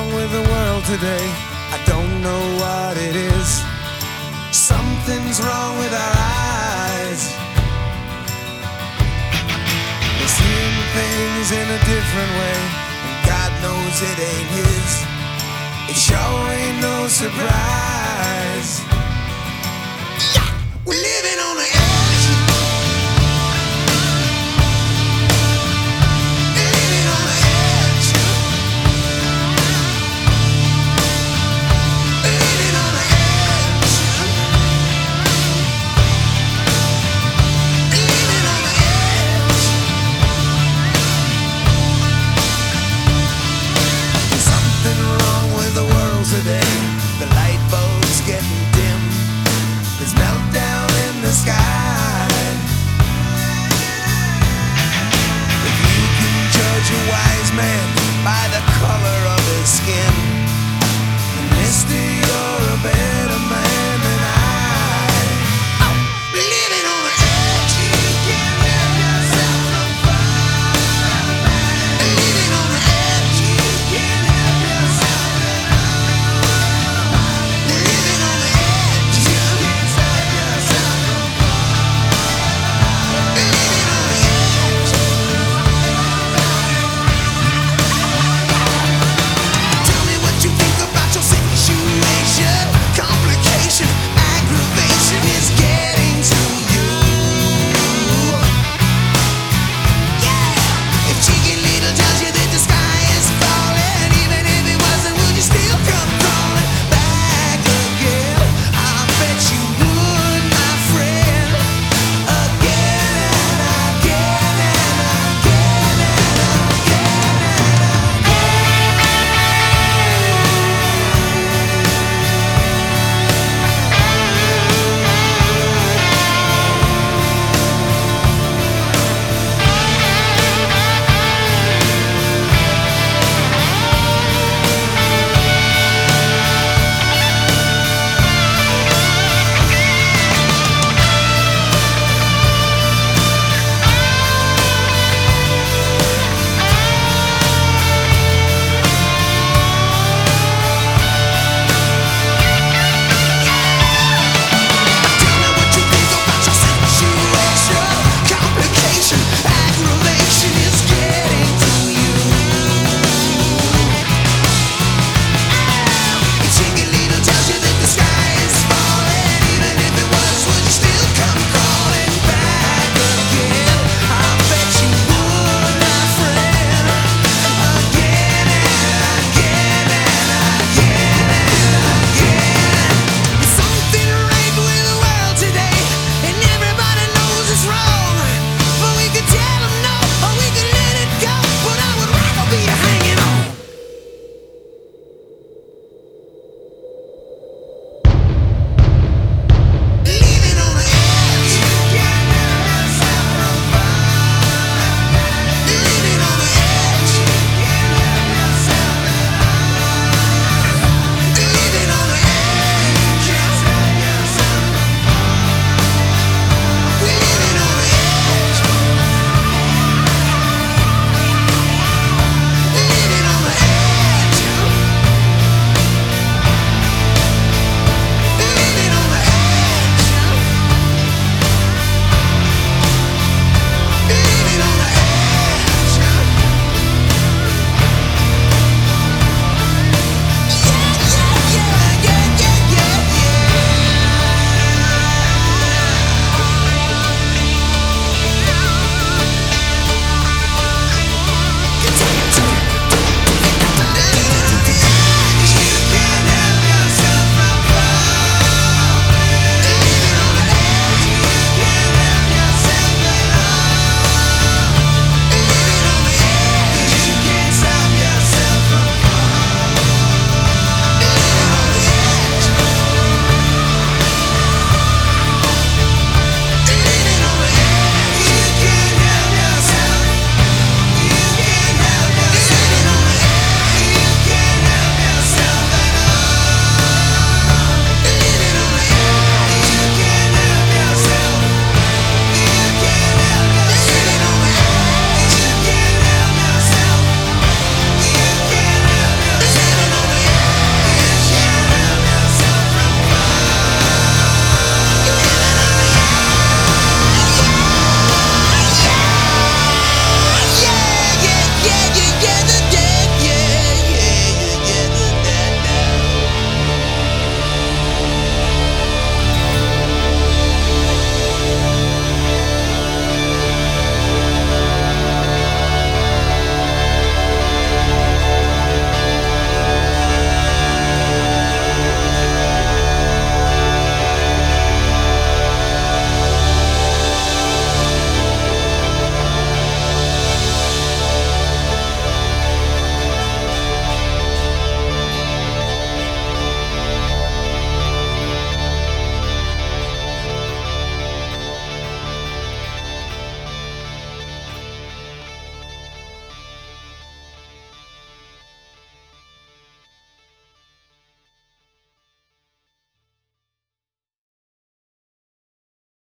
wrong with the world today. I don't know what it is. Something's wrong with our eyes. We're seeing things in a different way, and God knows it ain't His. It sure ain't no surprise. Yeah, we're living on the edge. Living on the edge. Living on the edge. Living on the edge. There's something wrong with the world today. The light bulb's getting dim. There's meltdown in the sky. If you can judge a wise man by the color of his skin,